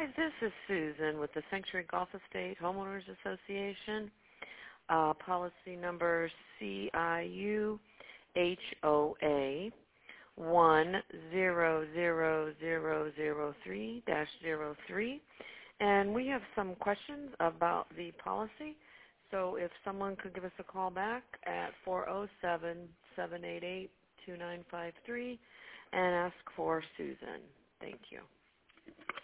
Hi, this is Susan with the Sanctuary Golf Estate Homeowners Association, policy number CIU HOA 100003-03, and we have some questions about the policy. So if someone could give us a call back at 407-788-2953 and ask for Susan. Thank you.